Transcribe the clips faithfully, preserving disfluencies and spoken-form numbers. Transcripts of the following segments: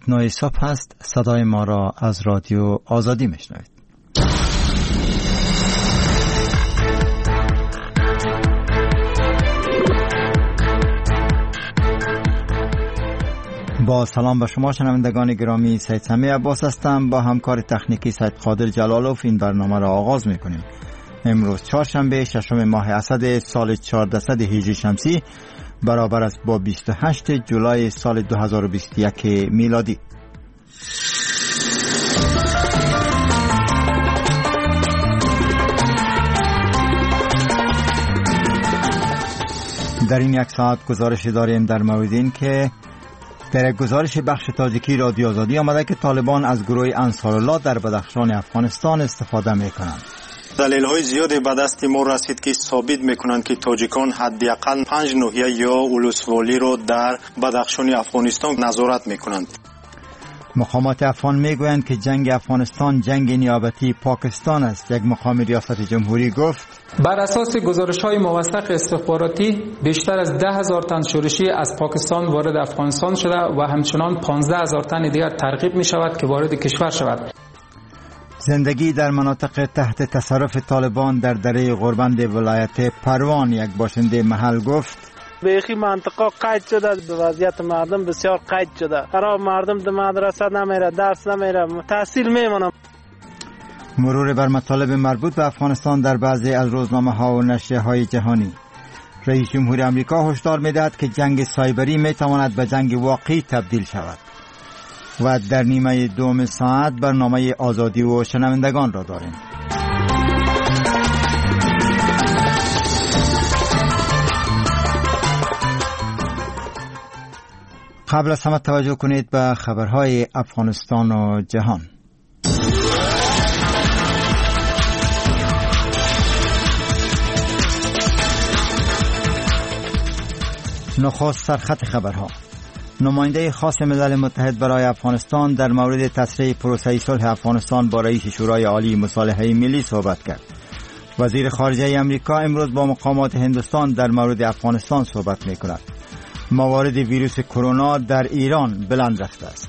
ساعت نه صبح است. صدای ما را از رادیو آزادی میشنوید. با سلام به شما شنوندگان گرامی، سید سمی عباس هستم. با همکار تکنیکی سید قادر جلالوف این برنامه را آغاز میکنیم. امروز چهارشنبه ششم ماه اسد سال چهاردهصد هجری شمسی برابر است با بیست و هشتم جولای سال دو هزار و بیست و یک میلادی. در این یک ساعت گزارش داریم در مورد این که در یک گزارش بخش تاجیکی رادیو آزادی آمده که طالبان از گروه انصارالله در بدخشان افغانستان استفاده میکنند. دلیل‌های زیادی به دست ما رسید که ثابت می‌کنند که تاجیکان حداقل پنج ناحیه یا ولسوالی را در بدخشان افغانستان نظارت می‌کنند. مقامات افغان میگویند که جنگ افغانستان جنگ نیابتی پاکستان است. یک مقام ریاست جمهوری گفت بر اساس گزارش‌های موثق استخباراتی بیشتر از ده هزار تن شورشی از پاکستان وارد افغانستان شده و همچنان پانزده هزار تن دیگر ترغیب می‌شود که وارد کشور شود. زندگی در مناطق تحت تصرف طالبان در دره غربند ولایت پروان، یک باشنده محل گفت بیخی منطقه قید شده، به وضعیت مردم بسیار قید شده. برای مردم در مدرسه نمیره، درس نمیره، تحصیل میمونه. مرور بر مطالب مربوط به افغانستان در بعضی از روزنامه‌ها و نشریه‌های جهانی. رئیس جمهور آمریکا هشدار می‌دهد که جنگ سایبری میتواند به جنگ واقعی تبدیل شود. و در نیمه دوم ساعت برنامه آزادی و شنوندگان را داریم. قبل از همه توجه کنید به خبرهای افغانستان و جهان. نخست سرخط خبرها. نماینده خاص ملل متحد برای افغانستان در مورد تسریع پروسه صلح افغانستان با رئیس شورای عالی مصالحه ملی صحبت کرد. وزیر خارجه آمریکا امروز با مقامات هندوستان در مورد افغانستان صحبت می‌کند. موارد ویروس کرونا در ایران بلند رفته است.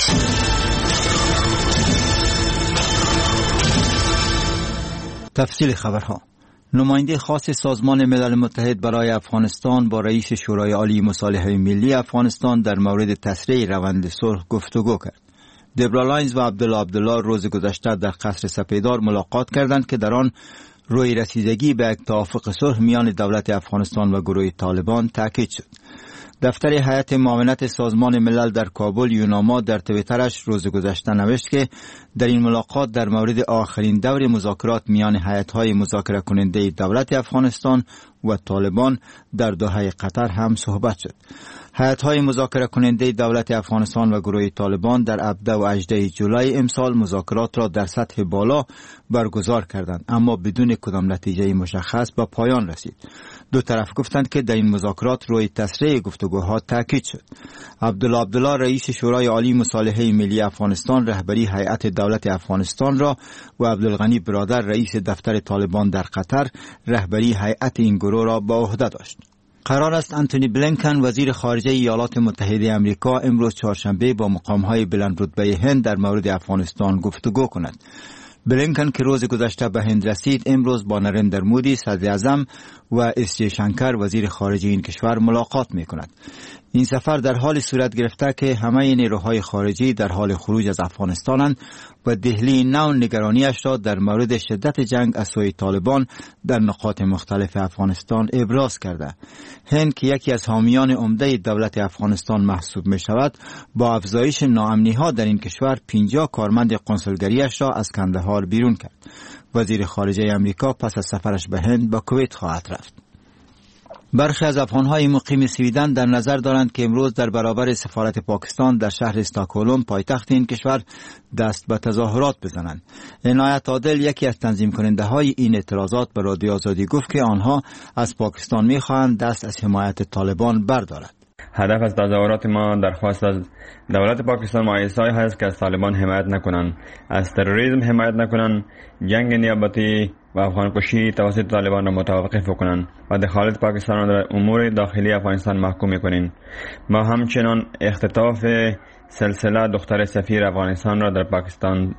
تفصیل خبرها. نماینده خاص سازمان ملل متحد برای افغانستان با رئیس شورای عالی مصالحه ملی افغانستان در مورد تسریع روند صلح گفتگو کرد. دبرا لاینز و عبدالله عبدالله روز گذشته در قصر سپیدار ملاقات کردند که در آن روی رسیدگی به یک توافق صلح میان دولت افغانستان و گروه طالبان تاکید شد. دفتر هیئت معاونت سازمان ملل در کابل یوناما در توییترش روز گذشته نوشت که در این ملاقات در مورد آخرین دور مذاکرات میان هیئت‌های مذاکره کننده دولت افغانستان و طالبان در دوحه قطر هم صحبت شد. هیئت‌های مذاکره کننده دولت افغانستان و گروه طالبان در هفده و هجده جولای امسال مذاکرات را در سطح بالا برگزار کردند، اما بدون کدام نتیجه مشخص به پایان رسید. دو طرف گفتند که در این مذاکرات روی تسریع گفتگوها تاکید شد. عبدالله عبدالله رئیس شورای عالی مصالحه ملی افغانستان رهبری هیئت دولت افغانستان را و عبدالغنی برادر رئیس دفتر طالبان در قطر رهبری هیئت این گروه را به عهده داشت. قرار است انتونی بلینکن وزیر خارجه ایالات متحده آمریکا امروز چهارشنبه با مقام‌های بلند رتبه هند در مورد افغانستان گفتگو کند. بلینکن که روز گذشته به هند رسید امروز با نریندر مودی صدر اعظم و اس جی شنکر وزیر خارجه این کشور ملاقات می کند. این سفر در حال صورت گرفته که همه نیروهای خارجی در حال خروج از افغانستانند و دهلی نو نگرانیش را در مورد شدت جنگ از سوی طالبان در نقاط مختلف افغانستان ابراز کرده. هند که یکی از حامیان عمده دولت افغانستان محسوب می شود با افزایش ناامنی ها در این کشور پنجاه کارمند قنسولگریش را از کندهار بیرون کرد. وزیر خارجه آمریکا پس از سفرش به هند به کویت خواهد رفت. برخی از افغان‌های مقیم سویدن در نظر دارند که امروز در برابر سفارت پاکستان در شهر استکهلم پایتخت این کشور دست به تظاهرات بزنند. عنایت عادل یکی از تنظیم کننده های این اعتراضات به رادیو آزادی گفت که آنها از پاکستان می‌خواهند دست از حمایت طالبان بردارد. هدف از تظاهرات ما درخواست از دولت پاکستان و ایسای هست که از طالبان حمایت نکنند، از تروریسم حمایت نکنند، جنگ نیابتی و افغان کشی توسط طالبان را متوقف کنند و دخالت پاکستان را در امور داخلی افغانستان محکوم کنند. ما همچنان اختطاف سلسله دختر سفیر افغانستان را در پاکستان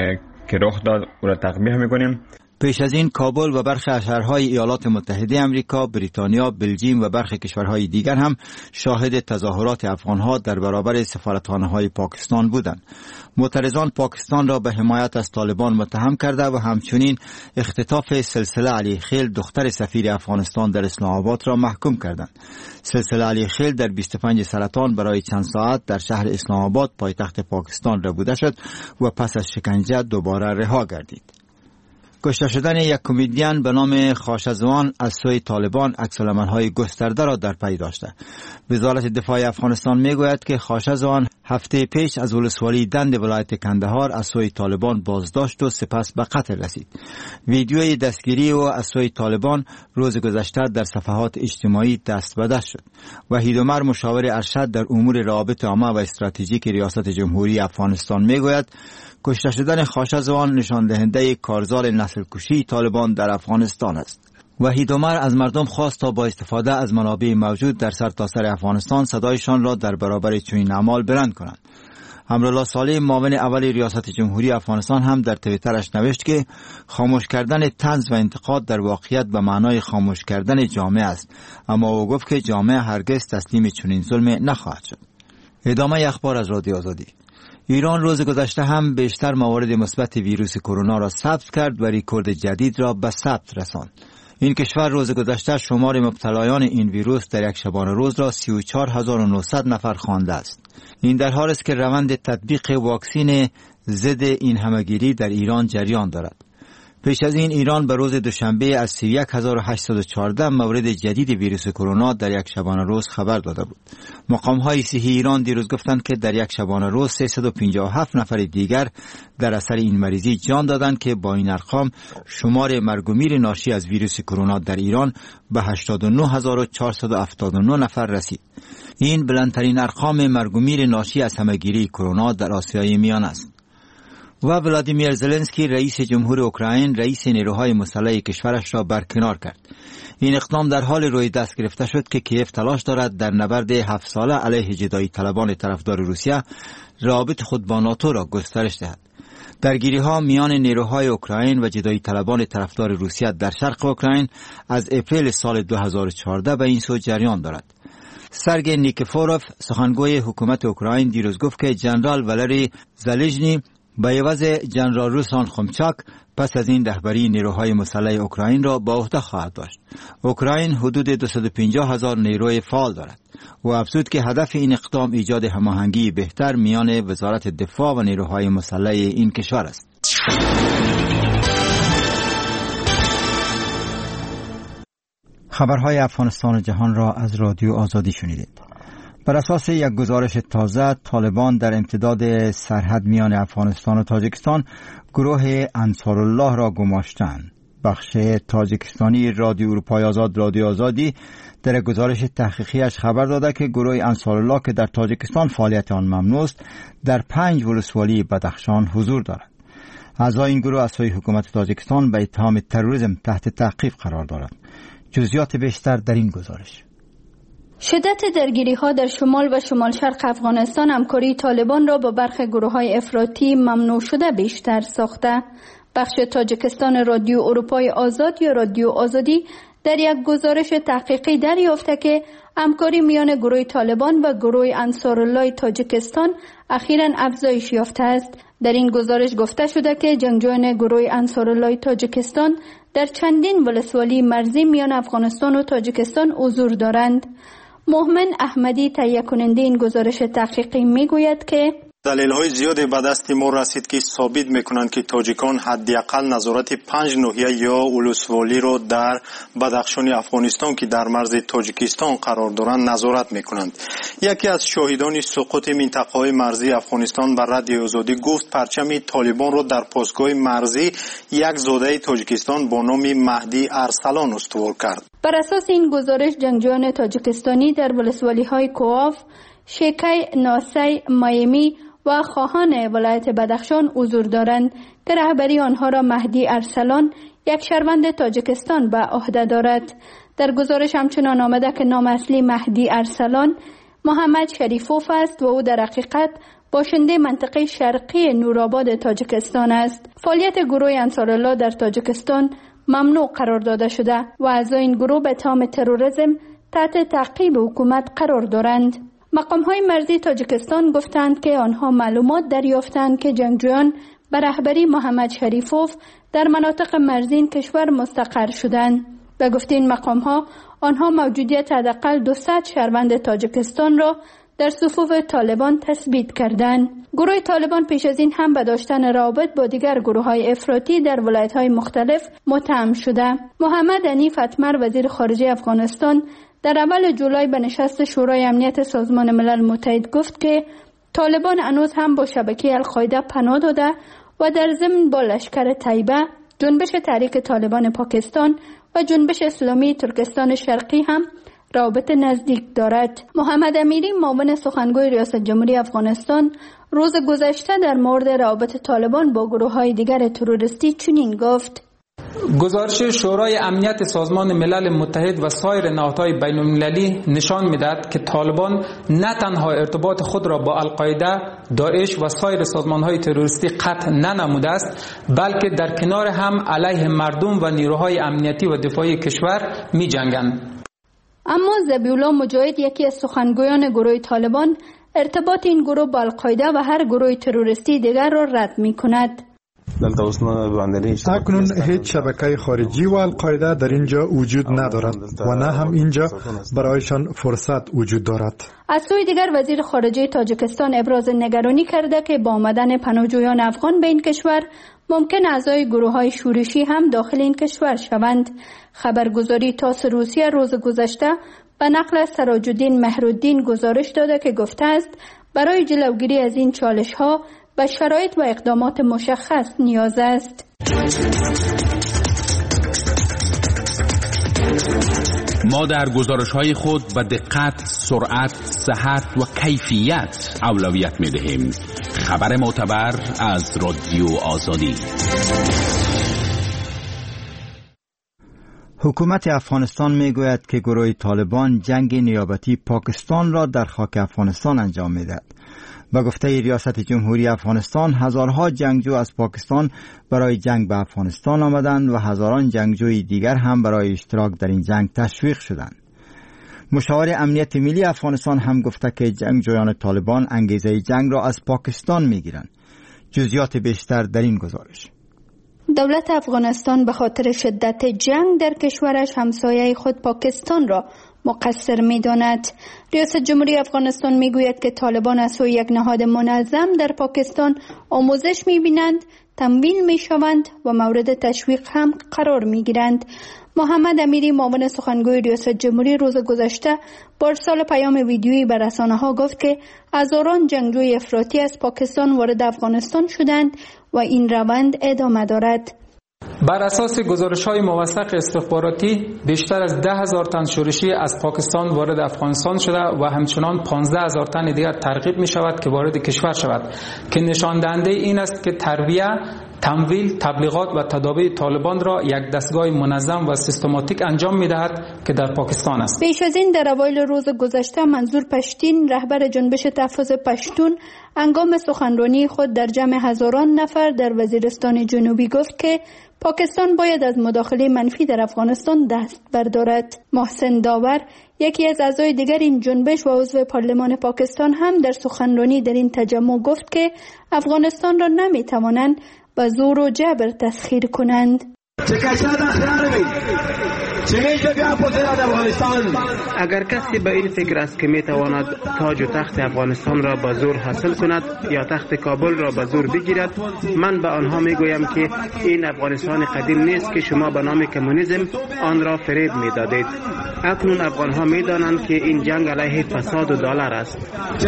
که رخ داد او را تقبیح میکنیم. پیش از این کابل و برخی از شهرهای ایالات متحده آمریکا، بریتانیا، بلژیم و برخی کشورهای دیگر هم شاهد تظاهرات افغانها در برابر سفارتخانه‌های پاکستان بودند. معترضان پاکستان را به حمایت از طالبان متهم کرده و همچنین اختطاف سلسله علی خیل دختر سفیر افغانستان در اسلام آباد را محکوم کردند. سلسله علی خیل در بیست و پنج سرطان برای چند ساعت در شهر اسلام آباد پایتخت پاکستان ربوده شد و پس از شکنجه دوباره رها گردید. کشته شدن یک کمدین به نام خاشزوان از سوی طالبان عکس‌العمل‌های گسترده را در پی داشته. وزارت دفاع افغانستان میگوید که خاشزوان هفته پیش از ولسوالی دند ولایت کندهار از سوی طالبان بازداشت و سپس به قتل رسید. ویدیوی دستگیری او از سوی طالبان روز گذشته در صفحات اجتماعی دست به دست شد. وحید عمر مشاور ارشد در امور روابط عامه و استراتژیک ریاست جمهوری افغانستان میگوید کشته شدن خاشزوان نشان دهنده کارزار نسل کشی طالبان در افغانستان است. وحید عمر از مردم خواست تا با استفاده از منابع موجود در سرتاسر افغانستان صدایشان را در برابر چنین اعمال بلند کنند. امرالله صالح معاون اول ریاست جمهوری افغانستان هم در توییترش نوشت که خاموش کردن طنز و انتقاد در واقعیت به معنای خاموش کردن جامعه است، اما او گفت که جامعه هرگز تسلیم چنین ظلم نخواهد شد. ادامه اخبار از رادیو آزادی. ایران روز گذشته هم بیشتر موارد مثبت ویروس کرونا را ثبت کرد و رکورد جدید را به ثبت رساند. این کشور روز گذشته شمار مبتلایان این ویروس در یک شبانه روز را سی و چهار هزار و نهصد نفر خوانده است. این در حالی است که روند تطبیق واکسین ضد این همهگیری در ایران جریان دارد. پیش از این ایران به روز دوشنبه از سی و یک هزار و هشتصد و چهارده مورد جدید ویروس کرونا در یک شبانه روز خبر داده بود. مقام‌های صحی ایران دیروز گفتند که در یک شبانه روز سیصد و پنجاه و هفت نفر دیگر در اثر این مریضی جان دادند که با این ارقام شمار مرگ و میر ناشی از ویروس کرونا در ایران به هشتاد و نه هزار و چهارصد و هفتاد و نه نفر رسید. این بلندترین ارقام مرگ و میر ناشی از همهگیری کرونا در آسیای میان است. و ولادیمیر زلنسکی رئیس جمهور اوکراین رئیس نیروهای مسلح کشورش را برکنار کرد. این اقدام در حال روی دست گرفته شد که کیف تلاش دارد در نبرد هفت ساله علیه جدایی طلبان طرفدار روسیه رابط خود با ناتو را گسترش دهد. درگیری ها میان نیروهای اوکراین و جدایی طلبان طرفدار روسیه در شرق اوکراین از اپریل سال دو هزار و چهارده به این سو جریان دارد. سرگئی نیکفوروف سخنگوی حکومت اوکراین دیروز گفت که جنرال والری زالژنی به عوض جنرال روسلان خمچاک پس از این رهبری نیروهای مسلح اوکراین را به عهده خواهد داشت. اوکراین حدود دویست و پنجاه هزار نیروی فعال دارد و افزود که هدف این اقدام ایجاد هماهنگی بهتر میان وزارت دفاع و نیروهای مسلح این کشور است. خبرهای افغانستان و جهان را از رادیو آزادی شنیدید. بر اساس یک گزارش تازه، طالبان در امتداد سرحد میان افغانستان و تاجیکستان گروه انصارالله را گماشتند. بخش تاجیکستانی رادیو اروپای آزاد رادیو آزادی در گزارش تحقیقیش خبر داده که گروه انصارالله که در تاجیکستان فعالیت آن ممنوع است، در پنج ولسوالی بدخشان حضور دارد. اعضای این گروه از سوی حکومت تاجیکستان به اتهام تروریسم تحت تعقیب قرار دارد. جزئیات بیشتر در این گزارش. شدت درگیری ها در شمال و شمال شرق افغانستان همکاری طالبان را با برخی گروه های افراطی ممنوع شده بیشتر ساخته. بخش تاجیکستان رادیو اروپای آزاد یا رادیو آزادی در یک گزارش تحقیقی دریافته که همکاری میان گروه طالبان و گروه انصارالله تاجیکستان اخیراً افزایش یافته است. در این گزارش گفته شده که جنگجویان گروه انصارالله تاجیکستان در چندین ولسوالی مرزی میان افغانستان و تاجیکستان حضور دارند. محمد احمدی تهیه کننده این گزارش تحقیقی میگوید که دلیل‌های زیادی به دست ما رسید که ثابت می‌کنند که تاجیکان حداقل نظارت پنج ناحیه یا ولسوالی را در بدخشان افغانستان که در مرز تاجیکستان قرار دارند نظارت می‌کنند. یکی از شاهدان سقوط منطقه‌های مرزی افغانستان بر رادیو آزادی گفت پرچم طالبان را در پاسگاه مرزی یک زاده تاجیکستان با نام مهدی ارسلان استوار کرد. بر اساس این گزارش جنگجویان تاجیکستانی در ولسوالی‌های کوآف، شیکی، ناسی، مایمی و خواهان ولایت بدخشان حضور دارند که رهبری آنها را مهدی ارسلان، یک شهروند تاجیکستان، به عهده دارد. در گزارش همچنان آمده که نام اصلی مهدی ارسلان محمد شریفوف است و او در حقیقت باشنده منطقه شرقی نورآباد تاجیکستان است. فعالیت گروه انصارالله در تاجیکستان ممنوع قرار داده شده و اعضای این گروه به اتهام تروریسم تحت تعقیب حکومت قرار دارند. مقام‌های مرزی تاجیکستان گفتند که آنها معلومات دریافتند که جنگجویان به رهبری محمد شریفوف در مناطق مرزی این کشور مستقر شدند. به گفته این مقام‌ها آنها موجودیت حداقل دویست شهروند تاجیکستان را در صفوف طالبان تثبیت کردند. گروه طالبان پیش از این هم به داشتن روابط با دیگر گروه‌های افراطی در ولایت‌های مختلف متهم شده. محمد حنیف اتمر وزیر خارجه افغانستان در اول جولای به نشست شورای امنیت سازمان ملل متحد گفت که طالبان هنوز هم با شبکه القاعده پناه داده و در ضمن با لشکر طیبه، جنبش تحریک طالبان پاکستان و جنبش اسلامی ترکستان شرقی هم روابط نزدیک دارد. محمد امیری معاون سخنگوی ریاست جمهوری افغانستان روز گذشته در مورد روابط طالبان با گروه‌های دیگر تروریستی چنین گفت: گزارش شورای امنیت سازمان ملل متحد و سایر نهادهای بین المللی نشان می‌دهد که طالبان نه تنها ارتباط خود را با القاعده، داعش و سایر سازمان‌های تروریستی قطع ننموده است، بلکه در کنار هم علیه مردم و نیروهای امنیتی و دفاعی کشور می‌جنگند. اما ذبیح‌الله مجاهد، یکی از سخنگویان گروه طالبان، ارتباط این گروه با القاعده و هر گروه تروریستی دیگر را رد می‌کند. اکنون هیچ شبکه خارجی و القاعده در اینجا وجود ندارد و نه هم اینجا برایشان فرصت وجود دارد. از سوی دیگر وزیر خارجه تاجیکستان ابراز نگرانی کرده که با آمدن پناهجویان افغان به این کشور ممکن اعضای گروه‌های شورشی هم داخل این کشور شوند. خبرگزاری تاس روسیه روز گذشته به نقل از سراج‌الدین مهرالدین گزارش داده که گفته است برای جلوگیری از این چالش‌ها به شرایط و اقدامات مشخص نیاز است. ما در گزارش‌های خود به دقت، سرعت، صحت و کیفیت اولویت می‌دهیم. خبر معتبر از رادیو آزادی. حکومت افغانستان میگوید که گروه طالبان جنگ نیابتی پاکستان را در خاک افغانستان انجام میدهد. با گفته ریاست جمهوری افغانستان، هزارها جنگجو از پاکستان برای جنگ به افغانستان آمدند و هزاران جنگجوی دیگر هم برای اشتراک در این جنگ تشویق شدند. مشاور امنیت ملی افغانستان هم گفته که جنگجویان طالبان انگیزه جنگ را از پاکستان میگیرند. جزئیات بیشتر در این گزارش. دولت افغانستان به خاطر شدت جنگ در کشورش همسایه خود پاکستان را مقصر می داند. ریاست جمهوری افغانستان می گوید که طالبان از سوی یک نهاد منظم در پاکستان آموزش می بینند، تمویل می شوند و مورد تشویق هم قرار می گیرند. محمد امیری معاون سخنگوی ریاست جمهوری روز گذشته با ارسال پیام ویدیویی به رسانه ها گفت که هزاران جنگجوی افراطی از پاکستان وارد افغانستان شدند و این روند ادامه دارد. بر اساس گزارش‌های موثق استخباراتی بیشتر از ده هزار تن شورشی از پاکستان وارد افغانستان شده و همچنان پانزده هزار تن دیگر ترغیب می شود که وارد کشور شود، که نشان دهنده این است که تربیه، تمویل، تبلیغات و تداوی طالبان را یک دستگاه منظم و سیستماتیک انجام می دهد که در پاکستان است. پیش از این در اوایل روز گذشته منظور پشتین، رهبر جنبش تحفظ پشتون، هنگام سخنرانی خود در جمع هزاران نفر در وزیرستان جنوبی گفت که پاکستان باید از مداخله منفی در افغانستان دست بردارد. محسن داور، یکی از اعضای دیگر این جنبش و عضو پارلمان پاکستان، هم در سخنرانی در این تجمع گفت که افغانستان را نمی توانند با زور و جبر تسخیر کنند. اگر کسی به این فکر است که می تواند تاج و تخت افغانستان را با زور حاصل کند یا تخت کابل را با زور بگیرد، من به آنها می گویم که این افغانستان قدیم نیست که شما به نام کمونیسم آن را فریب می دادید. اکنون افغانها می دانند که این جنگ علیه فساد و دلار است.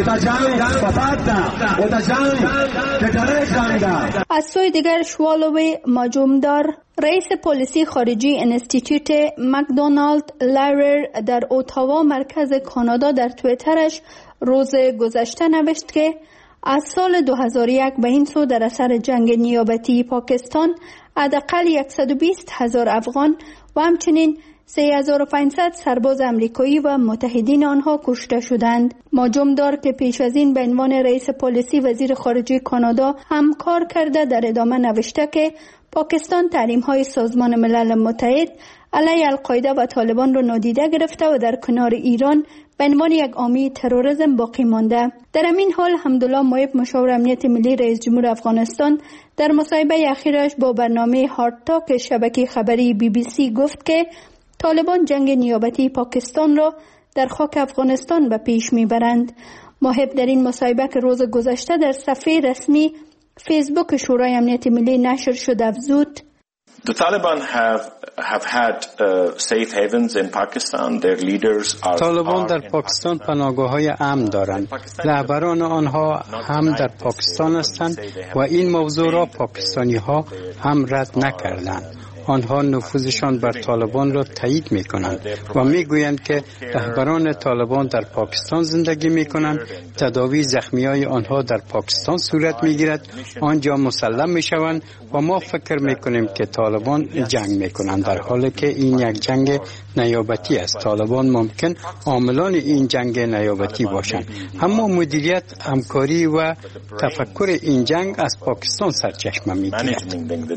از سوی دیگر شوالوی ماجومدار، رئیس پلیسی خارجی انستیتوت مکدونالد لایرر در اوتاوا مرکز کانادا در توییترش روز گذشته نوشت که از سال دو هزار و یک به این سو در اثر جنگ نیابتی پاکستان حداقل صد و بیست هزار افغان و همچنین سه هزار و پانصد سرباز امریکایی و متحدین آنها کشته شدند. ماجمدار که پیش از این به عنوان رئیس پالیسی وزیر خارجه کانادا هم کار کرده در ادامه نوشته که پاکستان تحریم‌های سازمان ملل متحد علیه القاعده و طالبان را نادیده گرفته و در کنار ایران به عنوان یک عامل تروریسم باقی مانده. در همین حال حمدالله مایب مشاور امنیت ملی رئیس جمهور افغانستان در مصاحبه اخیرش با برنامه هارد تاک شبکه خبری بی بی سی گفت که طالبان جنگ نیابتی پاکستان را در خاک افغانستان به پیش میبرند. مایب در این مصاحبه که روز گذشته در صفحه رسمی فیسبوک شورای امنیت ملی نشر شد افزود: The Taliban have have had uh, safe havens in Pakistan. Their leaders are طالبان در پاکستان پناهگاه‌های امن دارند. رهبران آنها هم در پاکستان هستند و این موضوع را پاکستانی‌ها هم رد نکردند. آنها نفوذشان بر طالبان را تایید می‌کنند و می‌گویند که رهبران طالبان در پاکستان زندگی می‌کنند. تداوی زخمی‌های آنها در پاکستان صورت می‌گیرد، آنجا مسلم می‌شوند و ما فکر می‌کنیم که طالبان جنگ می‌کنند، در حالی که این یک جنگ نیابتی است. طالبان ممکن عاملان این جنگ نیابتی باشند، اما مدیریت، همکاری و تفکر این جنگ از پاکستان سرچشمه می‌گیرد.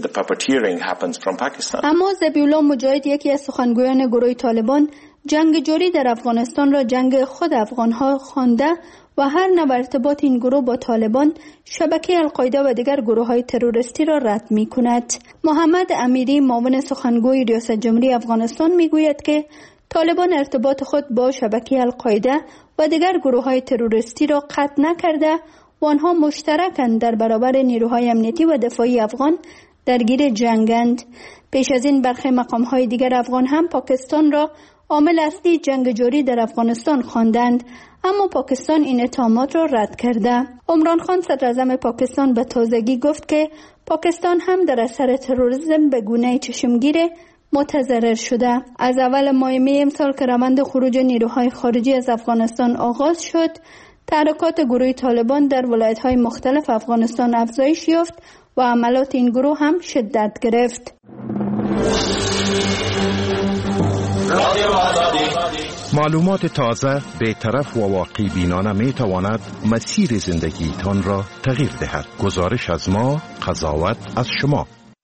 اما ذبیح‌الله مجاهد، یکی از سخنگویان گروه طالبان، جنگ جاری در افغانستان را جنگ خود افغان‌ها خوانده و هر نوع ارتباط این گروه با طالبان، شبکه القاعده و دیگر گروه‌های تروریستی را رد می‌کند. محمد امیری، معاون سخنگوی ریاست جمهوری افغانستان، می‌گوید که طالبان ارتباط خود با شبکه القاعده و دیگر گروه‌های تروریستی را قطع نکرده و آنها مشترکاً در برابر نیروهای امنیتی و دفاعی افغان درگیر جنگند. پیش از این برخی مقام‌های دیگر افغان هم پاکستان را عامل اصلی جنگ جاری در افغانستان خواندند، اما پاکستان این اتهامات را رد کرده. عمران خان، صدر اعظم پاکستان، به تازگی گفت که پاکستان هم در اثر تروریسم به گونه چشمگیر متضرر شده. از اول ماه می امسال که روند خروج نیروهای خارجی از افغانستان آغاز شد، تحرکات گروه طالبان در ولایت‌های مختلف افغانستان افزایش یافت و عملات این گروه هم شدت گرفت. معلومات تازه، بی‌طرف و واقع بینانه می تواند مسیر زندگی تان را تغییر دهد. گزارش از ما، قضاوت از شما.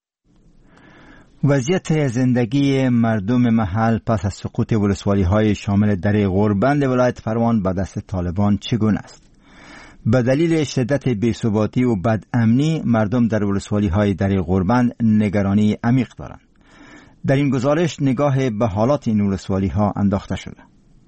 وضعیت زندگی مردم محل پس از سقوط ولسوالی‌های شامل دره غوربند ولایت پروان به دست طالبان چگونه است؟ به دلیل شدت بی‌ثباتی و بدامنی، مردم در ولسوالی‌های دره غوربند نگرانی عمیق دارند. در این گزارش نگاه به حالات این ولسوالی‌ها انداخته شده.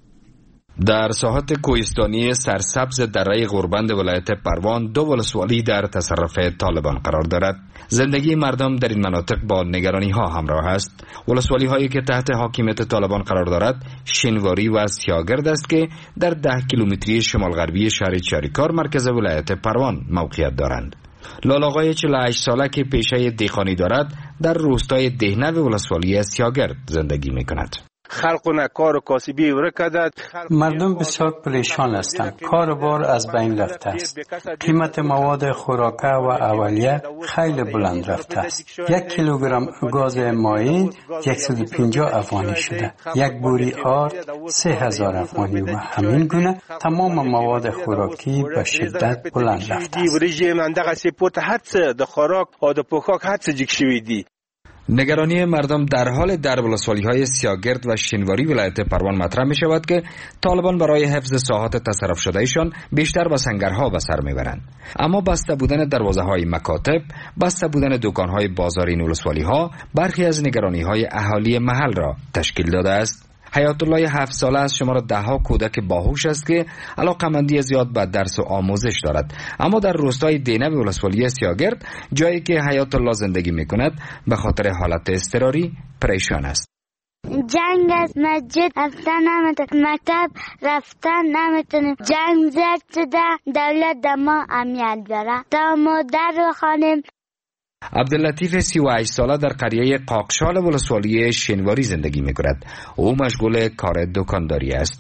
در ساحات کوهستانی سرسبز دره غوربند ولایت پروان دو ولسوالی در تصرف طالبان قرار دارد. زندگی مردم در این مناطق با نگرانی ها همراه است. ولسوالی هایی که تحت حاکمیت طالبان قرار دارد شنواری و سیاگرد است که در ده کیلومتری شمال غربی شهر چاریکار مرکز ولایت پروان موقعیت دارند. لالاقای چهل و هشت ساله که پیشه دیخانی دارد در روستای دهنو ولسوالی سیاگرد زندگی می کند. خلقونه کار و کاسبی ورکدد. مردم بسیار پریشان هستند. کار بار از بین رفته است. قیمت مواد خوراکه و اولیه خیلی بلند رفته است. یک کیلوگرم گاز مایع صد و پنجاه افغانی شده. یک بوری آرد سه هزار افغانی و همین گونه تمام مواد خوراکی به شدت بلند رفته است. رژیم اندغه سپورت هڅه د خوراک او د پوښاک هڅه جګ شوی دی. نگرانی مردم در حال در ولسوالی‌های سیاگرد و شنواری ولایت پروان مطرح می شود که طالبان برای حفظ ساحات تصرف شده ایشان بیشتر به سنگرها به سر میبرند. اما بسته بودن دروازه‌های مکاتب، بسته بودن دکان‌های بازار این ولسوالی‌ها برخی از نگرانی‌های اهالی محل را تشکیل داده است. حیات الله هفت ساله از شمار ده ها کودک باهوش است که علاقمندی زیاد به درس و آموزش دارد، اما در روستای دینو ولسوالی سیاگرد، جایی که حیات الله زندگی می کند، به خاطر حالت اضطراری پریشان است. جنگ از مسجد رفتن نمیتونیم، مکتب رفتن نمیتونیم. جنگ زد شده، دولت دما امیال داره تا ما در بخوانیم. عبداللطیف سی و هشت ساله در قریه قاقشال ولسوالی شنواری زندگی می کند. او مشغول کار دکانداری است.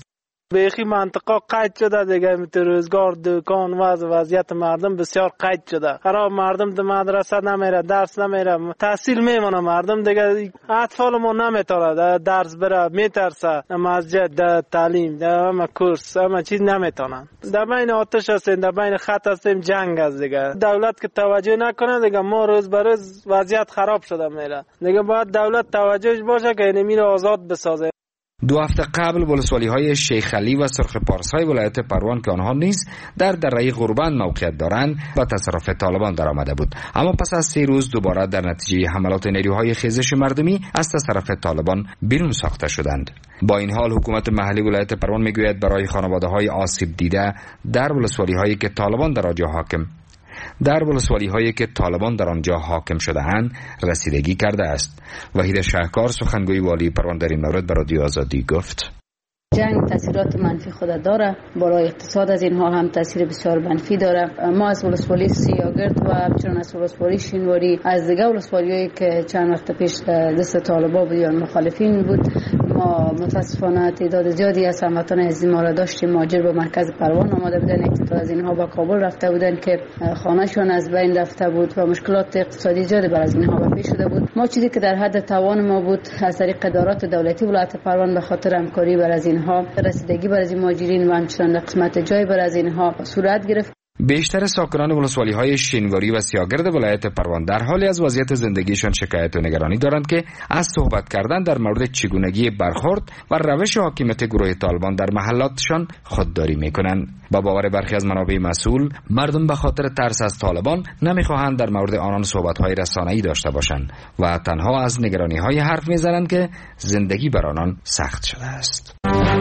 بیخی منطقه قید شده دیگه، تو روزگار دکان و وضعیت مردم بسیار قید شده. قرار مردم در مدرسه نمیره، درس نمیره، تحصیل میمونه مردم دیگه. اطفال ما نمیتونه درس بره، میترسه مسجد، در تعلیم، در همه کورس، همه چیز نمیتونن. در بین آتش هستیم، در بین خط هستیم، جنگ است دیگه. دولت که توجه نکنه دیگه ما روز به روز وضعیت خراب شده میره دیگه. باید دولت توجهش باشه که اینمی رو آزاد بسازه. دو هفته قبل ولسوالی های شیخ علی و سرخ پارس های ولایت پروان که آنها نیز در دره غربند موقعیت دارند با تصرف طالبان در آمده بود، اما پس از سه روز دوباره در نتیجه حملات نیروهای خیزش مردمی از تصرف طالبان بیرون ساخته شدند. با این حال حکومت محلی ولایت پروان میگوید برای خانواده های آسیب دیده در ولسوالی هایی که طالبان در آنجا حاکم در ولسوالی هایی که طالبان در آنجا حاکم شده اند رسیدگی کرده است. وحید شهکار سخنگوی والی پروان در این مورد به رادیو آزادی گفت: جنگ تاثیرات منفی خود داره، برای اقتصاد از اینها هم تاثیر بسیار منفی داره. ما از ولسوالی سیاگرد و همچنین از ولسوالی شینواری، از دیگه ولسوالیایی که چند وقت پیش دست طالبان بود یا مخالفین بود، ما متاسفانه تعداد زیادی از هموطنان از ما را داشتیم مهاجر به مرکز پروان آمده بودن. تعداد از اینها به کابل رفته بودن که خانه‌شون از بین رفته بود و مشکلات اقتصادی زیادی بر از اینها پیش شده بود. ما چیزی که در حد توان ما بود از طریق ادارات دولتی ولایت پروان به خاطر همکاری بر از اینها رسیدگی بر از این مهاجرین و همچنین قسمت جای بر از اینها صورت گرفت. بیشتر ساکنان ولسوالی های شینواری و سیاگرد ولایت پروان در حالی از وضعیت زندگیشان شکایت و نگرانی دارند که از صحبت کردن در مورد چگونگی برخورد و روش حاکمیت گروه طالبان در محلاتشان خودداری میکنند. با باور برخی از منابع مسئول، مردم به خاطر ترس از طالبان نمیخواهند در مورد آنان صحبت‌های رسانه‌ای داشته باشند و تنها از نگرانی‌های حرف میزنند که زندگی بر آنان سخت شده است.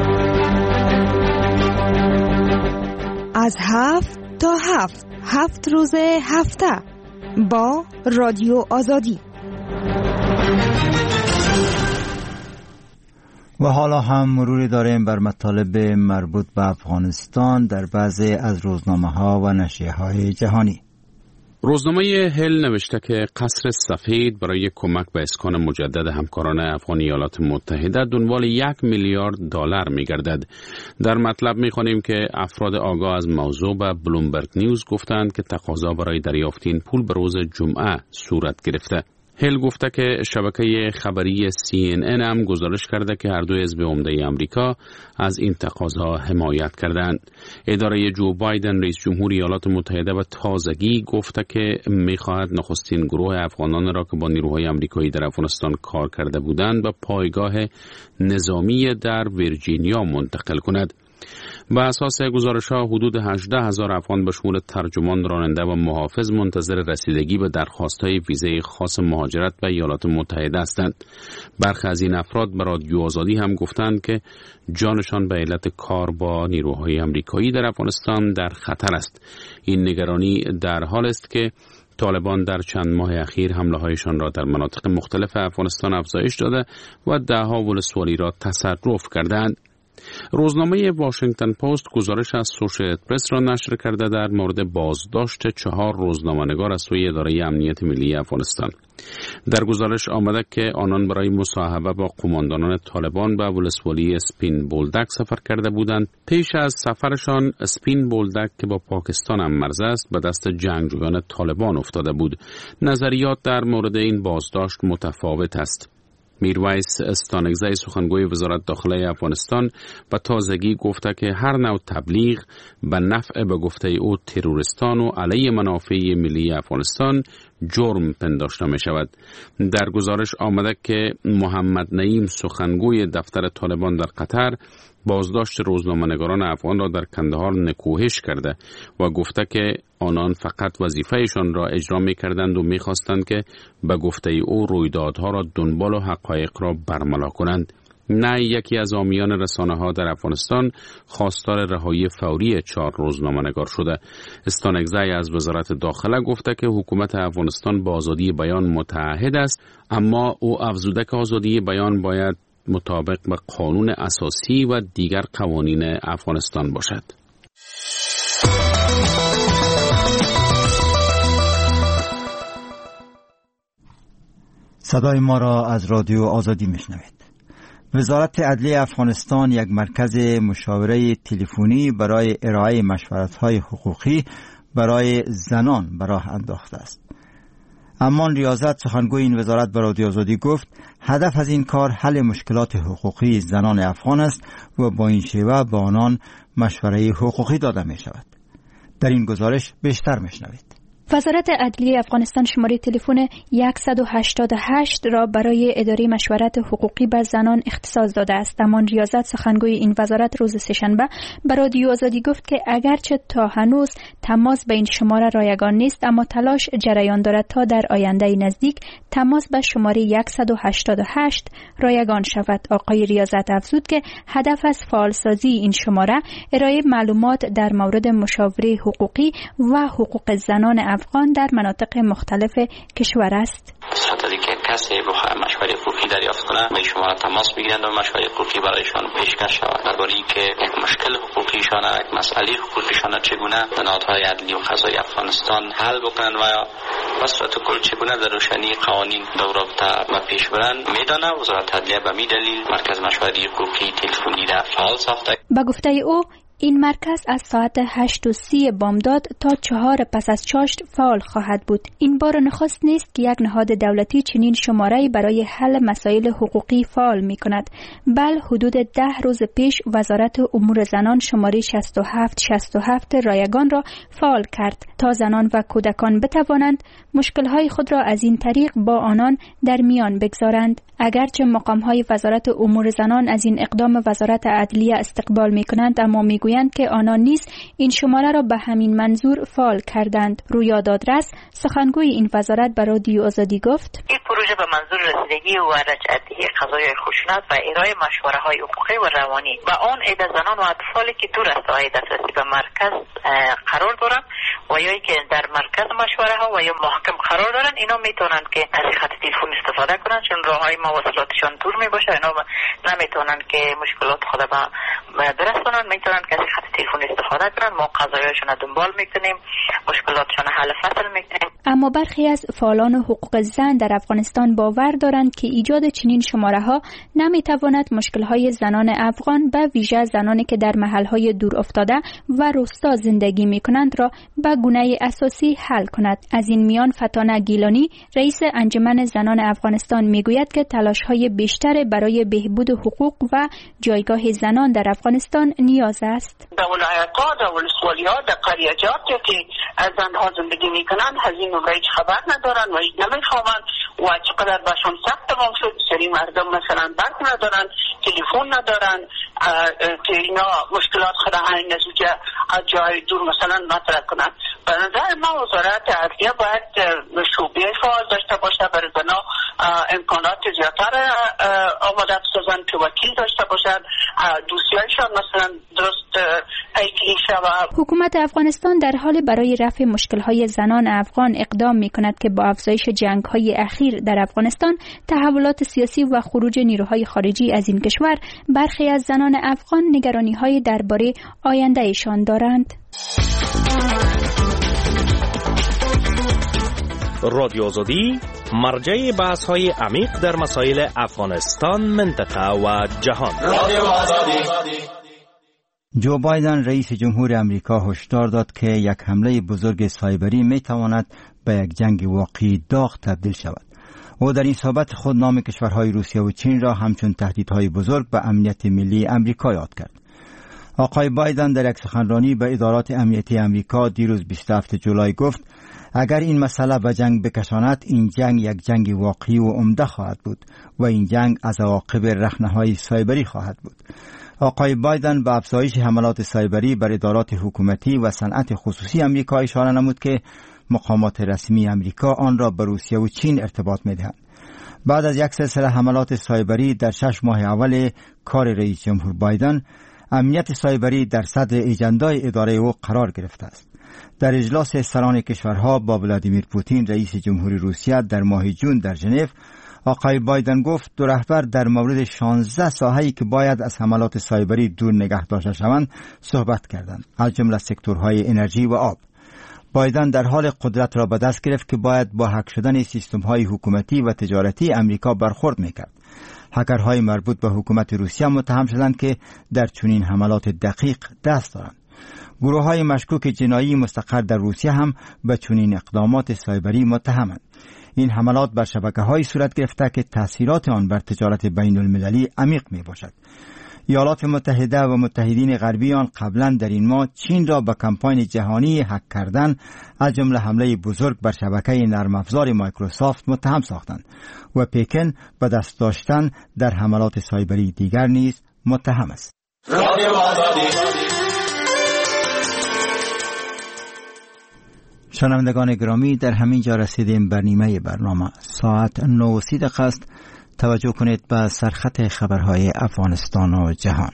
از هفت تا هفت هفت روز هفته با رادیو آزادی. و حالا هم مروری داریم بر مطالب مربوط به افغانستان در بعضی از روزنامه ها و نشریه های جهانی. روزنامه هل نوشته که قصر سفید برای کمک به اسکان مجدد همکاران افغان ایالات متحده دنبال یک میلیارد دلار می‌گردد. در مطلب می‌خوانیم که افراد آگاه از موضوع به بلومبرگ نیوز گفتند که تقاضا برای دریافت این پول به روز جمعه صورت گرفته. هل گفته که شبکه خبری سی ان ان هم گزارش کرده که هر دو حزب عمده امریکا از این تقاضا حمایت کردند. اداره جو بایدن رئیس جمهور ایالات متحده به تازگی گفته که می‌خواهد نخستین گروه افغانان را که با نیروهای امریکایی در افغانستان کار کرده بودند به پایگاه نظامی در ویرجینیا منتقل کند. به اساس گزارش‌ها حدود هجده هزار افغان به شمول ترجمان، راننده و محافظ منتظر رسیدگی به درخواست‌های ویزای خاص مهاجرت به ایالات متحده هستند. برخی از این افراد به رادیو آزادی هم گفتند که جانشان به علت کار با نیروهای آمریکایی در افغانستان در خطر است. این نگرانی در حال است که طالبان در چند ماه اخیر حمله‌هایشان را در مناطق مختلف افغانستان افزایش داده و ده‌ها ولسوالی را تصرف کردند. روزنامه واشنگتن پست گزارش از سوشیتد پرس را نشر کرده در مورد بازداشت چهار روزنامه‌نگار از سوی اداره امنیت ملی افغانستان. در گزارش آمده که آنان برای مصاحبه با قماندانان طالبان به ولسوالی اسپین بولدک سفر کرده بودند. پیش از سفرشان اسپین بولدک که با پاکستان هم مرز است به دست جنگجویان طالبان افتاده بود. نظریات در مورد این بازداشت متفاوت است. میرویس استانگزی سخنگوی وزارت داخله افغانستان به تازگی گفته که هر نوع تبلیغ به نفع به گفته او تروریستان و علیه منافع ملی افغانستان جرم پنداشته می شود. در گزارش آمده که محمد نعیم سخنگوی دفتر طالبان در قطر بازداشت روزنامه‌نگاران افغان را در کندهار نکوهش کرده و گفته که آنان فقط وظیفه‌شان را اجرا می‌کردند و می‌خواستند که به گفته او رویدادها را دنبال و حقایق را برملا کنند. نه یکی از حامیان رسانه‌ها در افغانستان خواستار رهایی فوری چهار روزنامه‌نگار شده. استانگزی از وزارت داخله گفته که حکومت افغانستان با آزادی بیان متعهد است، اما او افزوده که آزادی بیان باید مطابق به قانون اساسی و دیگر قوانین افغانستان باشد. صدای ما را از رادیو آزادی میشنوید. وزارت عدلیه افغانستان یک مرکز مشاوره تلفنی برای ارائه مشورت‌های حقوقی برای زنان به راه انداخته است. امان ریاضت سخنگوی این وزارت به رادیو آزادی گفت هدف از این کار حل مشکلات حقوقی زنان افغان است و با این شیوه به آنان مشوره حقوقی داده می شود. در این گزارش بیشتر میشنوید. وزارت عدلیه افغانستان شماره تلفن صد و هشتاد و هشت را برای اداره مشورت حقوقی به زنان اختصاص داده است. امان ریاضت سخنگوی این وزارت روز سه‌شنبه به رادیو آزادی گفت که اگرچه تا هنوز تماس به این شماره رایگان نیست، اما تلاش جریان دارد تا در آینده نزدیک تماس به شماره صد و هشتاد و هشت رایگان شود. آقای ریاضت افزود که هدف از فعالسازی این شماره ارائه معلومات در مورد مشاوره حقوقی و حقوق زنان افغان در مناطق مختلف کشور است. صورتی که کسی بخواه مشوره حقوقی دریافت کنه به شما تماس بگیرند و مشوره حقوقی برایشان پیشکش شود درباره اینکه یک مشکل حقوقیشان، یک مسئله حقوقیشان چگونه نهادهای عدلی و قضایی افغانستان حل بکنند و به صورت کل چگونه در روشنی قوانین در رابطه و پیش برند میدانه. وزارت عدلیه به می دلیل مرکز مشوره حقوقی تلفنی را فعال ساخته. با گفته او این مرکز از ساعت هشت و سی بامداد تا چهار پس از چاشت فعال خواهد بود. این بار نخست نیست که یک نهاد دولتی چنین شماره‌ای برای حل مسائل حقوقی فعال می کند. بل حدود ده روز پیش وزارت امور زنان شماره شصت و هفت شصت و هفت رایگان را فعال کرد تا زنان و کودکان بتوانند مشکل‌های خود را از این طریق با آنان در میان بگذارند. اگرچه مقام‌های وزارت امور زنان از این اقدام وزارت عدلیه استقبال می‌کنند، اما می‌گویند که آنان نیز این شماره را به همین منظور فعال کردند. رویا دادرس سخنگوی این وزارت به رادیو آزادی گفت: این پروژه به منظور رسیدگی و رجعتی قضایای خشونت و ارائه مشوره‌های حقوقی و روانی به آن عده زنان و اطفالی که دور از ساحه دسترسی به مرکز قرار دارند و یا که در مرکز مشوره‌ها و یا محکم قرار دارند، اینا میتونند که از خط تلفن استفاده کنند، چون راههای مواصلاتشان دور می باشه. اینا نمیتونن که مشکلات خود به برسونن، میتونن که از خط تلفن استفاده کنن. ما قضایاشون دنبال میکنیم، مشکلاتشون حل فصل میکنیم. اما برخی از فعالان حقوق زن در افغانستان باور دارند که ایجاد چنین شماره ها نمیتواند مشکلهای زنان افغان به ویژه زنانی که در محلهای دور افتاده و روستا زندگی میکنند را به گونه اساسی حل کند. از این میان فتانه گیلانی رئیس انجمن زنان افغانستان میگوید که تلاش‌های بیشتر برای بهبود حقوق و جایگاه زنان در افغانستان نیاز است. در ولایت‌ها، در ولسوالی‌ها، در قریه‌جاتی که زن‌ها زندگی می‌کنند از این هیچ خبر ندارن و هیچ نمی‌فهمند و چقدر باشون سخت تمام شد. سری مردم مثلا برق ندارن، تلفن ندارن که اینا مشکلات خود همین نتیجه از جای دور مثلا مطرح کنند. به نظر ما وزارت عدلیه باید شعبه فعال داشته باشه، برای زن‌ها امکانات زیادتر آماده سازن که وکیل داشته باشند، دوسیایشان مثلا درست پیگیری شود. حکومت افغانستان در حال برای رفع مشکل‌های زنان افغان اقدام می‌کند که با افزایش جنگ‌های اخیر در افغانستان، تحولات سیاسی و خروج نیروهای خارجی از این کشور، برخی از زنان افغان نگرانی‌های درباره آینده‌شان دارند. رادیو آزادی مرجع بحث‌های عمیق در مسائل افغانستان، منطقه و جهان. رادیو آزادی. جو بایدن رئیس جمهور امریکا هشدار داد که یک حمله بزرگ سایبری میتواند به یک جنگ واقعی داغ تبدیل شود. او در این صحبت خود نام کشورهای روسیه و چین را همچون تهدیدهای بزرگ به امنیت ملی امریکا یاد کرد. آقای بایدن در یک سخنرانی به ادارات امنیتی امریکا دیروز بیست و هفتم جولای گفت اگر این مسئله به جنگ بکشاند، این جنگ یک جنگ واقعی و عمده خواهد بود و این جنگ از عواقب رخنه‌های سایبری خواهد بود. آقای بایدن به افزایش حملات سایبری بر ادارات حکومتی و صنعت خصوصی امریکا اشاره نمود که مقامات رسمی امریکا آن را به روسیه و چین ارتباط می‌دهند. بعد از یک سلسله حملات سایبری در شش ماه اول کار رئیس جمهور بایدن، امنیت سایبری در صدر اجندای اداره او قرار گرفته است. در اجلاس سران کشورها با ولادیمیر پوتین رئیس جمهوری روسیه در ماه جون در ژنو، آقای بایدن گفت دو رهبر در مورد شانزده ساحه‌ای که باید از حملات سایبری دور نگه داشته شوند صحبت کردند، از جمله سکتورهای انرژی و آب. بایدن در حال قدرت را به دست گرفت که باید با هک شدن سیستم‌های حکومتی و تجارتی امریکا برخورد میکرد. هکرهای مربوط به حکومت روسیه متهم شدند که در چنین حملات دقیق دست دارند. گروه‌های مشکوک جنایی مستقر در روسیه هم به چنین اقدامات سایبری متهمند. این حملات بر شبکه‌های صورت گرفته که تأثیرات آن بر تجارت بین المللی عمیق می باشد. ایالات متحده و متحدین غربی آن قبلا در این ماه چین را به کمپاین جهانی هک کردن از جمله حمله بزرگ بر شبکه نرم افزار مایکروسافت متهم ساختند و پکن به دست داشتن در حملات سایبری دیگر نیز متهم است. شنوندگان گرامی، در همین جا رسیدیم بر نیمه برنامه. ساعت نه و سی دقیقه است. توجه کنید به سرخط خبرهای افغانستان و جهان.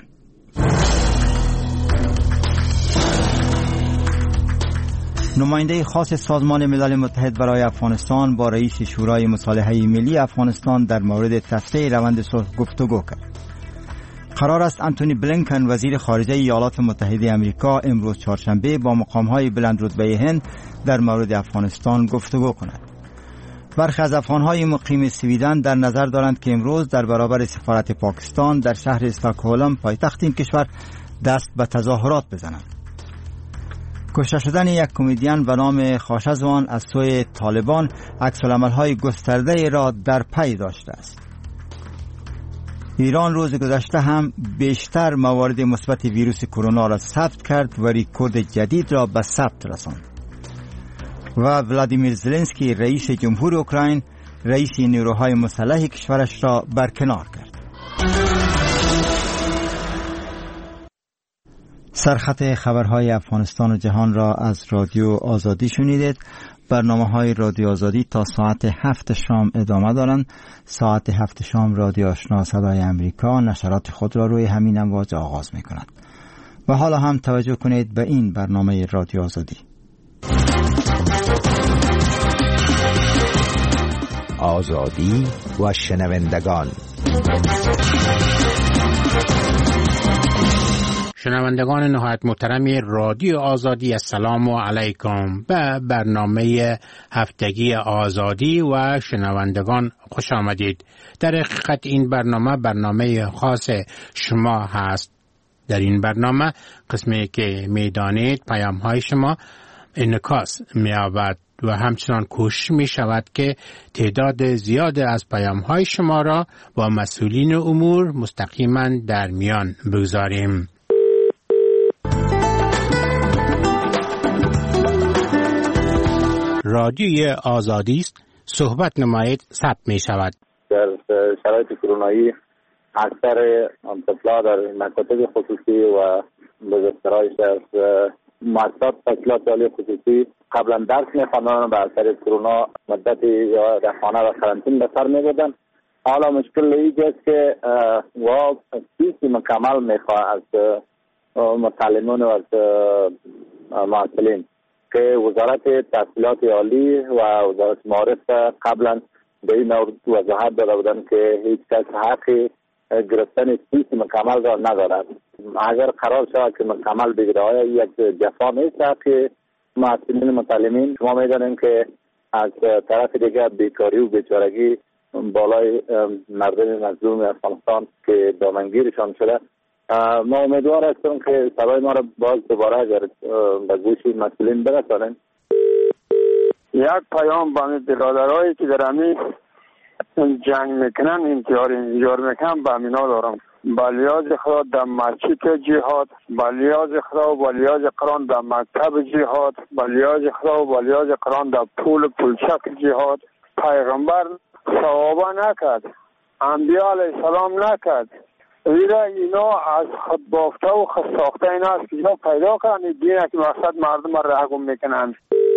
نماینده خاص سازمان ملل متحد برای افغانستان با رئیس شورای مصالحه ملی افغانستان در مورد تصفیه روند صلح گفتگو کرد. قرار است انتونی بلینکن وزیر خارجه ایالات متحده آمریکا امروز چهارشنبه با مقام‌های بلندرتبه هند در مورد افغانستان گفتگو کند. برخی از افغان‌های مقیم سویدن در نظر دارند که امروز در برابر سفارت پاکستان در شهر استکهلم پایتخت این کشور دست به تظاهرات بزنند. کشته شدن یک کمدین به نام خاشزوان از سوی طالبان عکس‌العمل‌های گسترده را در پی داشته است. ایران روز گذشته هم بیشتر موارد مثبت ویروس کرونا را ثبت کرد و رکورد جدید را به ثبت رساند. و ولادیمیر زلنسکی رئیس جمهور اوکراین رئیس نیروهای مسلح کشورش را برکنار کرد. سرخط خبرهای افغانستان و جهان را از رادیو آزادی شنیدید. برنامه های رادیو آزادی تا ساعت هفت شام ادامه دارند. ساعت هفت شام رادیو آشنا صدای امریکا نشرات خود را روی همین امواج آغاز می کند. و حالا هم توجه کنید به این برنامه رادیو آزادی. آزادی و شنوندگان. شنوندگان نهایت محترم رادیو آزادی، السلام علیکم. به برنامه هفتگی آزادی و شنوندگان خوش آمدید. در حقیقت این برنامه برنامه خاص شما هست. در این برنامه قسمی که میدانید پیام های شما انعکاس می‌یابد و همچنان کوشش می شود که تعداد زیاد از پیام های شما را با مسئولین امور مستقیما در میان بگذاریم. رادیوی آزادی است، صحبت نمایید، ثبت می شود. در شرایط کرونایی اکثر طفلا در مکاتب خصوصی و بزرگسرای شهر مؤسسات تشکیلات عالی خصوصی قبلا درس می‌خواندن، به اثر کرونا مدتی یا در خانه و قرنطین به سر می‌بردن. حالا مشکل اینجاست که و فیسی مکمل می‌خواد از متعلمین و از معلمین که وزارت تحصیلات عالی و وزارت معارف قبلا به این وضاحت داده بودن که هیچ کس حق گرفتن فیس مکمل را ندارد. اگر قرار شود که مکمل بگیره یک جفا نیست که معلمین متعلمین شما میدانید که از طرف دیگه بیکاری و بیچارگی بالای مردم مظلوم افغانستان که دامنگیرشان شده. ما امیدوار هستیم که صدای ما را باز دوباره اگر به گوش مسئولین برسانیم. یک پیام به برادرایی که در همین جنگ میکنن انتحار انجار میکنن به امینا دارم. بلیاز خدا در مسجد جهاد، بلیاز خدا و بلیاز قرآن در مکتب جهاد، بلیاز خدا و بلیاز قرآن در پول پولچک جهاد. پیغمبر صحابه نکرد، انبیاء علیه السلام نکرد. اینا اینا از خود بافته و خود ساخته اینا است که اینا پیدا کردن دینه که مقصد مردم را رهگم میکنن.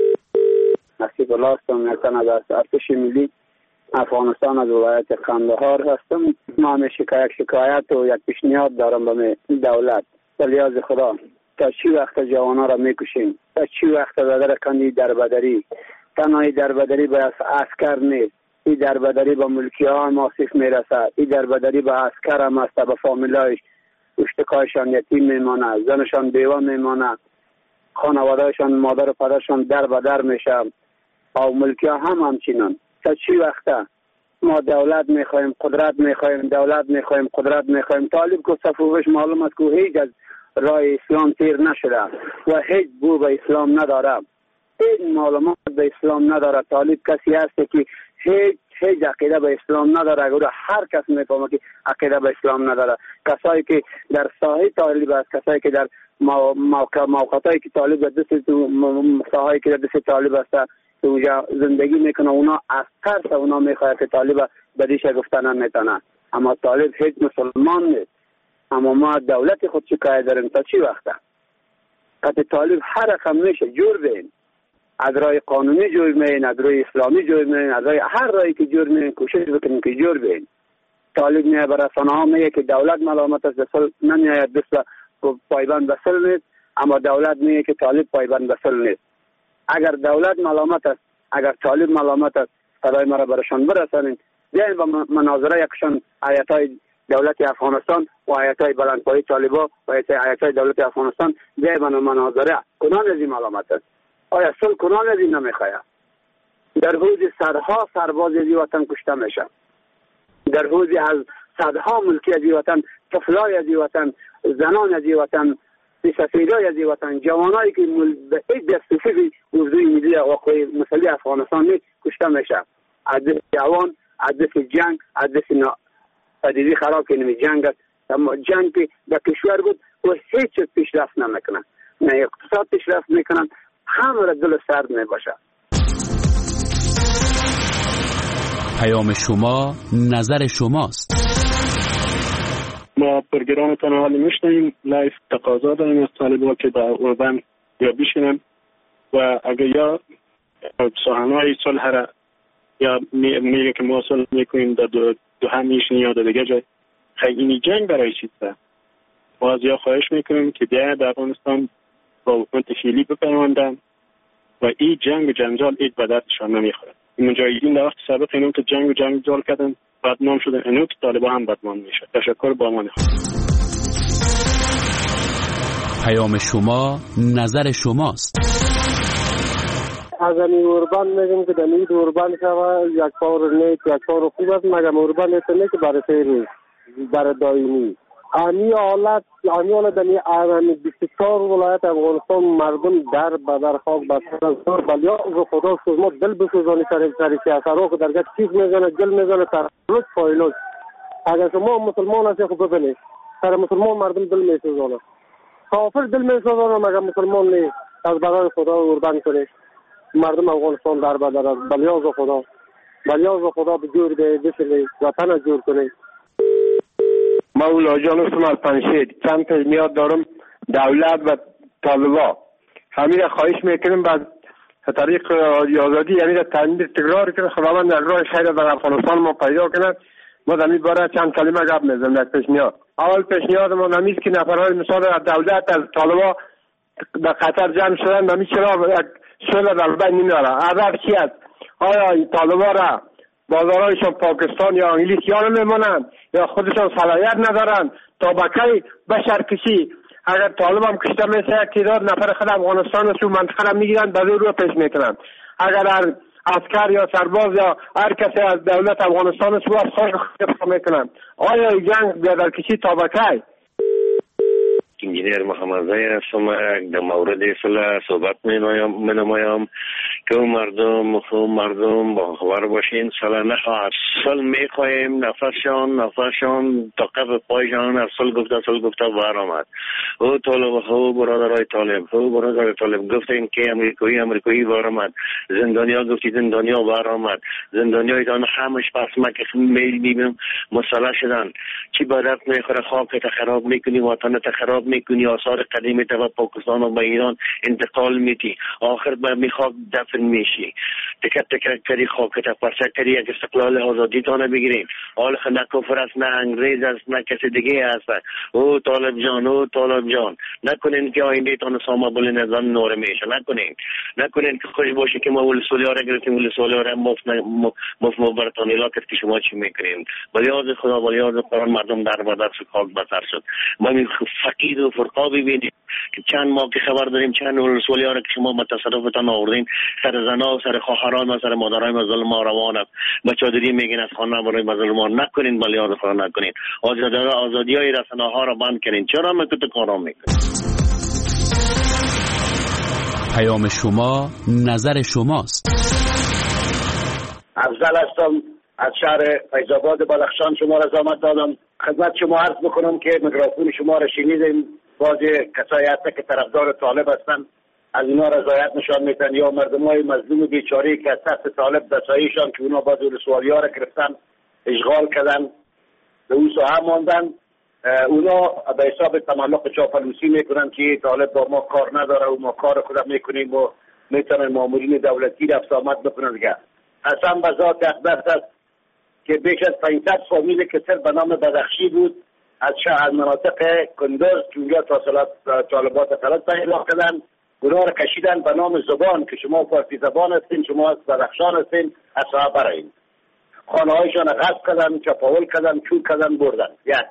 نصیب الله هستم، میکنم از ارتش ملی افغانستان از ولایت قندهار هستم. ما همیشه که یک شکایت و یک پیشنهاد دارم به دولت. بلیاز خدا تا چی وقت جوانا را میکشیم؟ تا چی وقت بدر کندی در بدری؟ تنهایی در بدری به عسکر نیست، این در بدری به ملکی ها هم آسیف میرسد. این در بدری به عسکر هم است، به فامیلایش اشتکایشان یتیم میمانه، زنشان بیوه میمانه. خانوادهشان مادر و پدرشان در به در میشه او ملکی ها هم همچنان. تا چی وقته ما دولت میخوایم، قدرت میخوایم، دولت میخوایم، قدرت میخوایم. طالب که صفوفش معلوم است که هیچ از راه اسلام تیر نشده و هیچ بو به اسلام نداره، این معلومات به اسلام نداره. طالب کسی هست که هیچ هیچ عقیده به اسلام نداره. اگر هر کس میفهمه که عقیده به اسلام نداره، کسایی که در ساحه طالب است، کسایی که در موقع موقعی که طالب در دست ساحه که در دست طالب است که اونجا زندگی میکنه، اونا از ترس اونا میخواد که طالب بدیش گفتن نمیتونه. اما طالب هیچ مسلمان نیست. اما ما دولت خود شکایت داریم تا چی وقته؟ قطع طالب هر رقم میشه جور بین، از رای قانونی جور بین، از رای اسلامی جور بین، از رای هر رایی که جور بین کوشش بکنیم که جور بین. طالب میه بر رسانه ها میگه که دولت ملامت است، دستل نمیاید دست پایبند به صلح نیست، اما دولت میگه که طالب پایبند به صلح نیست. اگر دولت ملامت است، اگر طالب ملامت است، صدای مرا برشان برسانید. بیاین با مناظره یکشان آیتای دولت افغانستان و آیتای بلندپایی طالبا و آیتای دولت افغانستان بیاین با مناظره کنان از این ملامت است. آیا صلح کنان از این نمیخواه؟ در حدود صدها سرباز از این وطن کشته میشه، در حدود از صدها ملکی از این وطن، طفلای از این وطن، زنان از این وطن، سفیدای از این وطن، جوانایی که به یک دستفیقی اردوی ملی واقعی مسئله افغانستان می کشته میشه. از دست جوان، از دست جنگ، از دست پدیدی خراب که نمی جنگ است. اما جنگ که در کشور بود و هیچ چیز پیشرفت نمیکنن، نه اقتصاد پیشرفت میکنن، همه را دل سرد میباشه. پیام شما نظر شماست. ما پروگرامتان رو حالی میشنیم، لایف تقاضا داریم از طالبا که در اوربن یا بشینم و اگر یا سخنهای صلح را یا میگه که ما صلح میکنیم در دو, دو هم میشنیم یا در دیگه جای، خیلی اینی جنگ برای چیسته. ما از یا خواهش میکنیم که بیا در افغانستان با حکومت فعلی بپیوندن و این جنگ و جنجال ایک به دردشان نمیخوره. این مجاهدین در وقت سابق اینو که جنگ و جنجال کردن بدنام شدن، اینو که طالبا هم بدنام میشه. تشکر، با امان خدا. پیام شما نظر شماست. از این اوربان میگم که دنید اوربان شوه یک پاور نیت یک پاور خوب است، مگم اوربان نیت نه که برای سیری برای دائمی آنی حالت آنی حالت دنی آنی بیست و چهار ولایت افغانستان مردم در بدر خاک بسیار بلیا و خدا شما دل بسوزانی سر سر سیاست رو که درگاه چیز میزنه گل میزنه ترلوش پایلوش. اگر شما مسلمان هستی خوب ببینید سر مسلمان مردم دل میسوزانه، کافر دل میسوزانه مگر مسلمان نیست. از برای خدا اوربان کنید مردم افغانستان در بدر است. بلیاز خدا بلیاز خدا به جور ده بسید وطن جور کنید. مولا جان اسم از پنشید چند پیشنهاد دارم دولت و طالبا. همین را خواهش میکنیم بعد طریق آزادی یعنی را تنبیه تکرار کنه خداوند در راه خیر در افغانستان ما پیدا کنه. ما در این باره چند کلمه گپ میزنم. در پیشنهاد اول پیشنهاد ما نمیست که نفرهای مثال دولت از طالبا در قطر جمع شدن نمی چرا صلح در بین نمیاره. هدف چی است؟ آیا این طالبا را بازارایشان پاکستان یا انگلیس یا نمیمونن یا خودشان صلاحیت ندارن تا بکی بشر کشی؟ اگر طالب هم کشته میشه یک تعداد نفر خود افغانستان رو منطقه را میگیرن به رو پیش میکنن. اگر هر عسکر یا سرباز یا هر کسی از دولت افغانستان رو از خواهش خود میکنن، آیا این جنگ در کشی تا بکی؟ انجینیر محمد زی هستم. در مورد صلح صحبت می نمایم که مردم خو مردم با خبر باشین صلح نخواهد. صلح می خواهیم نفسشان نفسشان تا قبل پایشان از صلح گفته صلح گفته بر آمد. او طالب او برادرای طالب او برادرای طالب گفتیم که امریکایی امریکایی بر آمد، زندانیا گفتی زندانیا بر آمد، زندانیای دان همش پس مکه میل میبینم مسلح شدن. چی بدت میخوره؟ خاک تا خراب میکنی، وطن تا خراب میکنی، آثار قدیمی تا پاکستان و به ایران انتقال میدی، آخر به میخواد دفع دفن میشی، تکت تکت کردی خاکت پرچک کردی، یک استقلال آزادی تانه بگیرین. حال نه کفر است، نه انگریز است، نه کسی دیگه است. او طالب جان، او طالب جان، نکنین که آینده تان ساما بولی نظام نور میشه، نکنین نکنین که خوش باشه که ما ولسوالی ها را گرفتیم، ولسوالی ها را مفت مفت برتان علاقه که شما چی میکنین. ولی از خدا ولی از قرآن مردم در بدر سکاک بسر شد. ما می فقید و فرقا ببینیم که چند ماه که خبر داریم چند ولسوالی ها را که شما متصرفتان آوردین، سر زنا و سر خواهران و سر مادرای ما ظلم ها روان است. بچادری میگین از خانه برای ظلم ها نکنین، ولی از خدا نکنین. آزادی آزادی های رسانه ها را بند کنین. چرا مکت کارا میکنین؟ پیام شما نظر شماست. افضل هستم از شهر فیض‌آباد بدخشان. شما را زحمت دادم خدمت شما عرض بکنم که میکروفون شما را شنیدیم. بعضی کسایی هستند که طرفدار طالب هستند، از اینا رضایت نشان میدن، یا مردمای مظلوم بیچاره که از دست طالب دستایشان که اونا باز ولسوالی‌ها را گرفتن اشغال کردن به اون ساحه ماندن، اونا به حساب تملق چاپلوسی میکنن که طالب با ما کار نداره و ما کار خودم میکنیم و میتونن مامورین دولتی رفت آمد بکنن دیگه. قسم به ذات اقدس است که بیش از پانصد فامیل که صرف به نام بدخشی بود از شهر مناطق کندوز که اونجا طالبات طلب پیدا کردن، اونا را کشیدن به نام زبان که شما فارسی زبان هستین، شما از بدخشان هستین، از صاحب برایین. خانه هایشان غصب کردن، چپاول کردن، چوب کردن، بردن. یک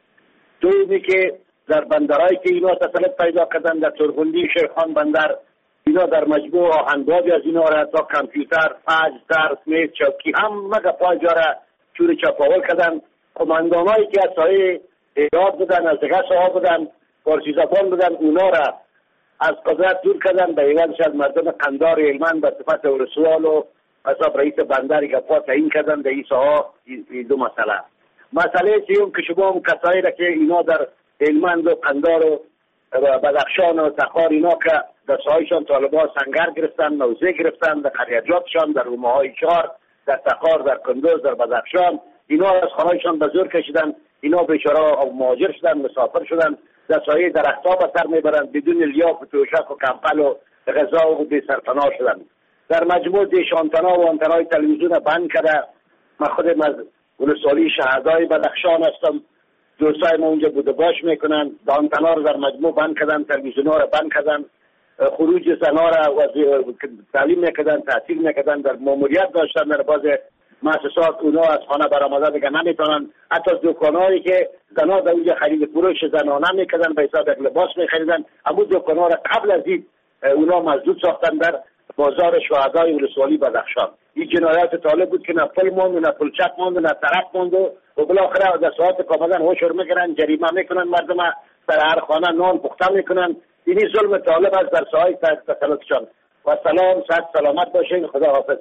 دومی که در بندرهایی که اینا تسلط پیدا کردن، در ترغندی شیرخان بندر، اینا در مجموع آهنبابی از اینا را تا کامپیوتر، فاج، درس، میز، چوکی هم مگه پاجا را چور چپاول کردن. قماندانایی که از سایه ایراد بودن، از دیگه ساها بودن، فارسی زبان بودن، اونا را از قدرت دور کردن، به ایوانش از مردم قندار هلمند به صفت ولسوال و حساب رئیس بندر گپا تعیین کردن در این ساها. دو مسئله. مسئله سیوم که شما هم کسایی را که اینا در هلمند و قندار و بدخشان و تخار اینا که در ساحایشان طالبان سنگر گرفتن، موزه گرفتن، در خریجاتشان، در روماهای چار، در تخار، در کندوز، در بدخشان، اینا از خانهایشان به زور کشیدن. اینا بیچاره مهاجر شدن، مسافر شدن، در سایه درختها به سر میبرن، بدون لیاف و توشک و کمپل و غذا و بی سرپناه شدن. در مجموع دیشانتنا و آنتنای تلویزیون بند کرده. من خودم از ولسوالی شهدای بدخشان هستم، دوستای ما اونجا بوده باش میکنن، دانتنا رو در مجموع بند کردن، تلویزیون ها رو بند کردن، خروج زنها را تعلیم میکردن، تحصیل میکردن، در ماموریت داشتن در باز مؤسسات. اونا از خانه برآمده دیگه نمیتونن. حتی دکانایی که زنها در اونجا خرید فروش زنانه میکردن، به حساب یک لباس میخریدن، اما دکانها را قبل از این اونا مسدود ساختن در بازار شهدای ولسوالی بدخشان. این جنایات طالب بود که نه پل موند، نه پلچک موند، نه ترک موند و بالاخره در ساعت کاملا هوشور میکنن، جریمه میکنن، مردم در هر خانه نان پخته میکنن. اینی ظلم طالب است در ساحه تسلطشان. و سلام، صحت سلامت باشین. خدا حافظ.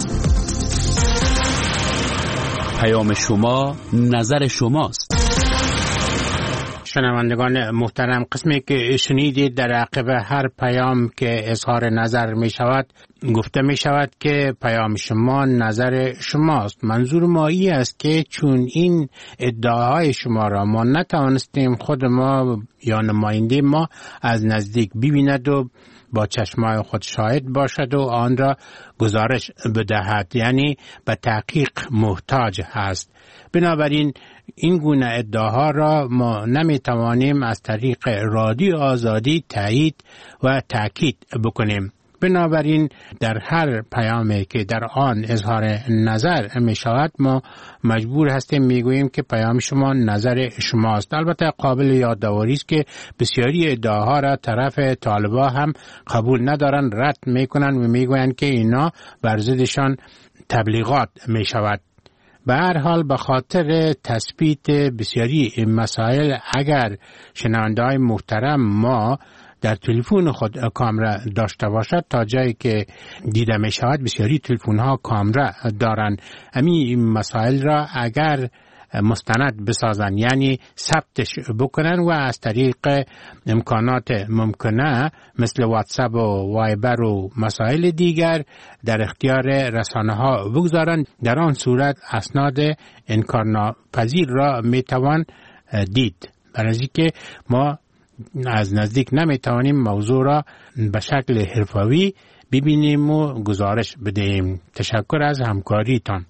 پیام شما نظر شماست. شنوندگان محترم، قسمی که شنیدید در عقب هر پیام که اظهار نظر می شود گفته می شود که پیام شما نظر شماست. منظور ما ای است که چون این ادعاهای شما را ما نتوانستیم خود ما یا نماینده ما از نزدیک ببیند و با چشمای خود شاهد باشد و آن را گزارش بدهد، یعنی به تحقیق محتاج هست. بنابراین این گونه ادعاها را ما نمی توانیم از طریق رادیو آزادی تایید و تاکید بکنیم. بنابراین در هر پیامی که در آن اظهار نظر می شود ما مجبور هستیم می گوییم که پیام شما نظر شماست. البته قابل یادآوری است که بسیاری ادعاها را طرف طالبا هم قبول ندارن، رد می کنن و می گویند که اینا بر ضدشان تبلیغات می شود. به هر حال به خاطر تثبیت بسیاری مسائل اگر شنونده‌های محترم ما در تلفن خود کامرا داشته باشد، تا جایی که دیده می شود بسیاری تلفن ها کامرا دارند، همین مسائل را اگر مستند بسازن، یعنی ثبتش بکنن و از طریق امکانات ممکنه مثل واتساپ و وایبر و مسائل دیگر در اختیار رسانه ها بگذارن، در آن صورت اسناد انکارناپذیر را می توان دید. برای اینکه ما از نزدیک نمی توانیم موضوع را به شکل حرفه‌ای ببینیم و گزارش بدهیم. تشکر از همکاریتان.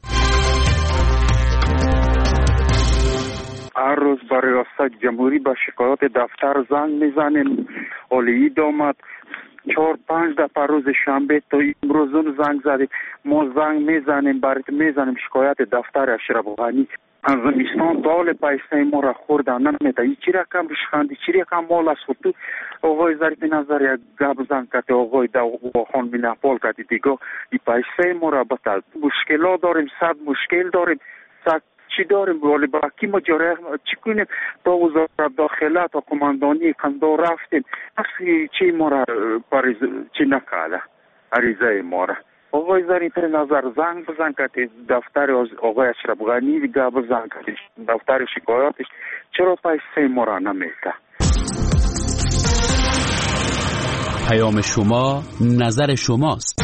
هر روز با ریاست جمهوری با شکایات دفتر زنگ میزنیم. اولی دامد چهار پنج دفعه روز شنبه تا امروز زنگ زدیم. ما زنگ میزنیم برات میزنیم شکایت دفتر اشرف غنی از زمستان دال پیسه ما را خوردن نمیده. ای چی رقم بشخندی چی رقم مال است تو آقای ظریف نظر یک گپ زن کتی آقای دواخان می نپال کتی دیگه ای پیسه ما را بتل. مشکلات داریم، صد مشکل داریم، صد چی داریم ولی با کی ما جاره چی کنیم. تا وزارت داخله تا کماندانی قندار رفتیم اصلی چی ما را پریز چی نکاله عریضه ما را. آقای ظریف نظر زنگ بزن کتی دفتر آقای اشرف غنی دیگه بزن کتی دفتر شکایاتش چرا پیسه ما را نمیده. پیام شما نظر شماست.